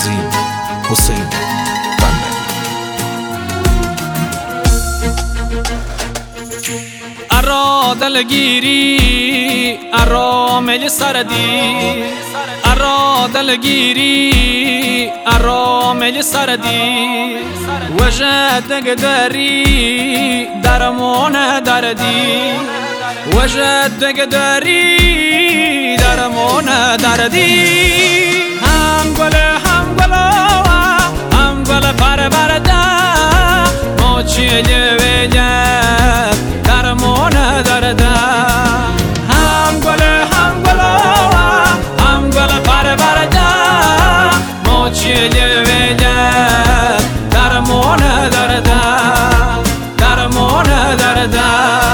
عظیم حسین بندری. ارا دلگیری ارا مل سردی، ارا دلگیری ارا مل سردی، وجد قدری درمون دردی، وجد قدری درمون دردی. هم گل پر برده موچی جویجه درمون درده. هم گل پر برده موچی جویجه درمون درده، درمون درده.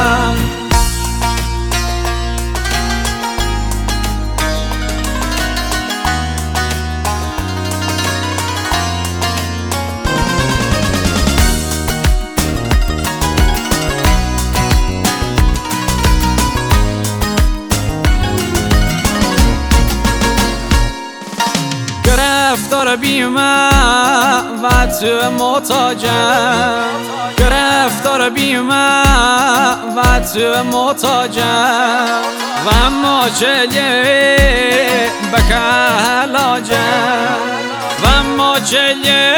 گرفتار بیمه و تو محتاجم، گرفتار بیمه و تو محتاجم، و اما چلیه بکهلاجم، و اما چلیه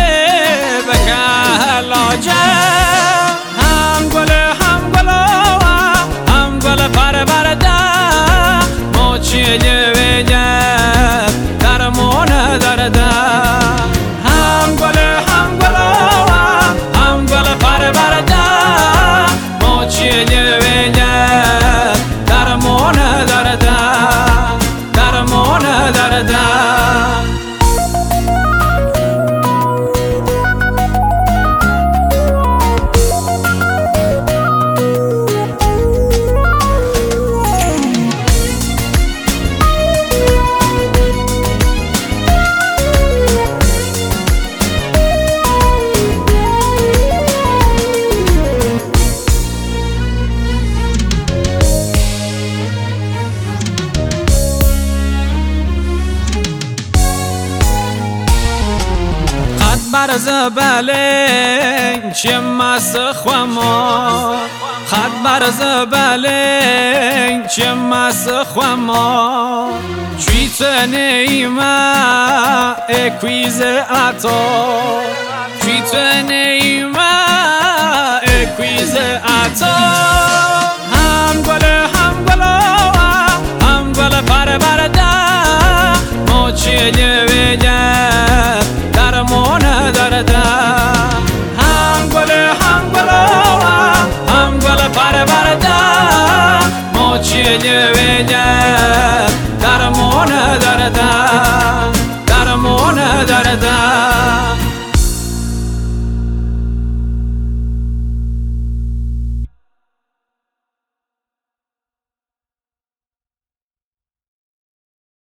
بکهلاجم. هم گل پر برده موچی جویجه درمون درده. هم گل پر برده موچی جویجه درمون درده، درمون درده. برز بله چه مسخ ما، خد برز بله چه مسخ ما، چی تنیما اکویز عطا، چی تنیما اکویز عطا. هم گل پر برده موچی جویجه درمون درده. هم گل پر برده موچی جویجه درمون درده،